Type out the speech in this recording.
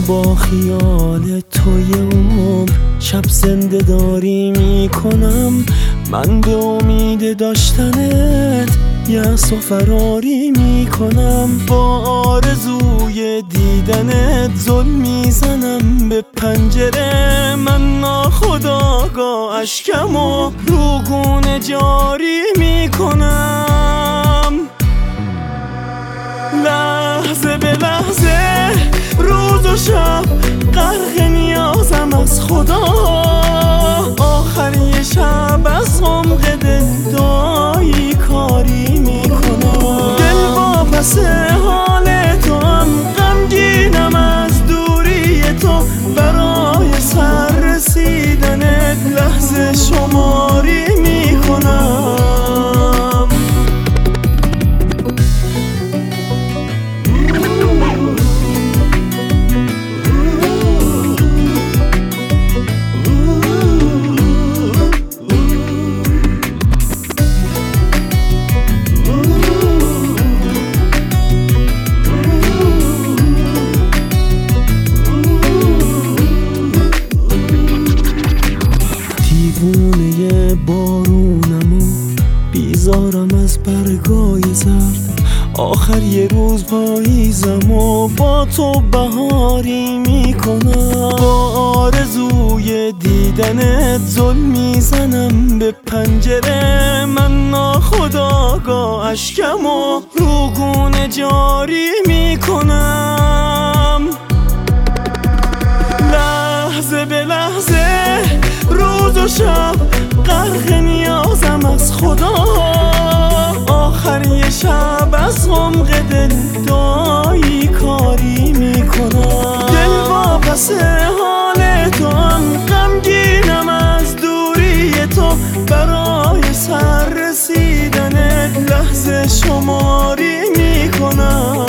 با خیال توی عمر شب زنده داری میکنم. من به امید داشتنت یأس و فراری میکنم. با آرزوی دیدنت زل میزنم به پنجره. من ناخودآگاه اشکم و روگونه جاری میکنم. لحظه به لحظه روز و شب غرق نیازم از خدا. آخر یه شب از عمق دل دعایی کاری میکنم. دل واپس حال تو هم غمگینم از دوری تو. برای سر رسیدنت لحظه شماری میکنم. دیوونه بارونم و بیزارم از برگای زرد. آخر یه روز پاییزم و با تو بهاری میکنم. با آرزوی دیدنت زل میزنم به پنجره. من ناخودآگاه اشکم و روگونه جاری میکنم. لحظه به لحظه روز و شب غرق نیازم از خدا. آخر یه شب از عمق دل دعایی کاری میکنم. دل واپس حال تو هم غمگینم از دوری تو. برای سر رسیدنت لحظه شماری میکنم.